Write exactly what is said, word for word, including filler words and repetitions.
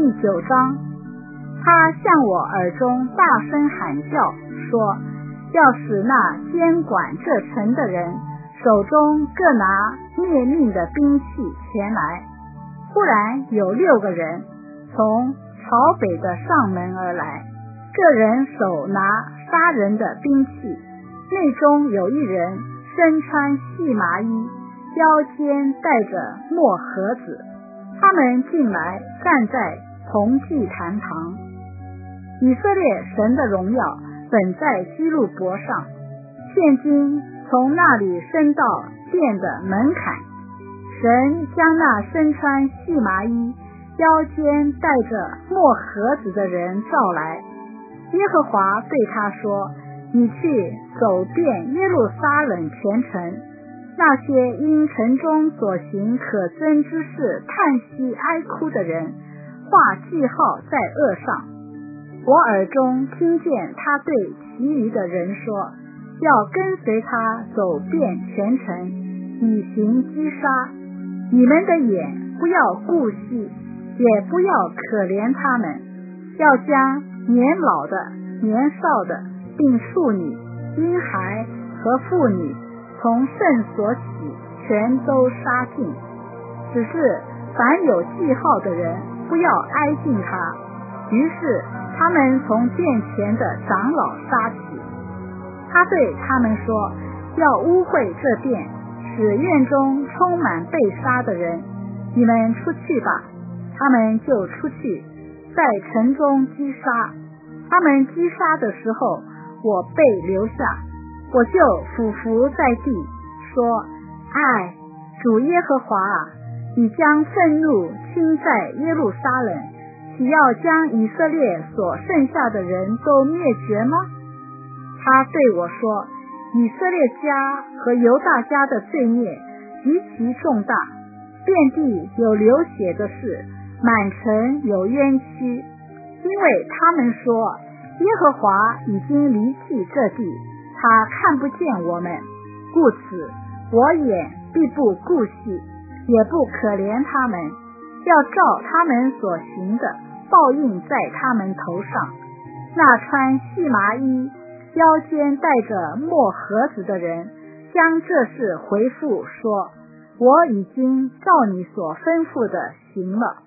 第九章，他向我耳中大声喊叫，说要使那监管这城的人手中各拿灭命的兵器前来。忽然有六个人从朝北的上门而来，个人手拿杀人的兵器，内中有一人身穿细麻衣，腰间带着墨盒子。他们进来站在铜祭坛旁。以色列神的荣耀本在基路伯上，现今从那里升到殿的门槛。神将那身穿细麻衣，腰间带着墨盒子的人召来。耶和华对他说，你去走遍耶路撒冷全城，那些因城中所行可憎之事叹息哀哭的人，画记号在额上。我耳中听见他对其余的人说，要跟随他走遍全城，以行击杀。你们的眼不要顾惜，也不要可怜他们，要将年老的、年少的，并处女、婴孩和妇女从圣所起全都杀尽。只是凡有记号的人不要挨近他。于是他们从殿前的长老杀起。他对他们说，要污秽这殿，使院中充满被杀的人，你们出去吧。他们就出去，在城中击杀。他们击杀的时候，我被留下，我就俯伏在地，说，唉，主耶和华啊，你将愤怒倾在耶路撒冷，岂要将以色列所剩下的人都灭绝吗？他对我说，以色列家和犹大家的罪孽极其重大，遍地有流血的事，满城有冤屈，因为他们说，耶和华已经离弃这地，他看不见我们，故此我眼必不顾惜，也不可怜他们，要照他们所行的报应在他们头上。那穿细麻衣，腰间带着墨盒子的人将这事回复说，我已经照你所吩咐的行了。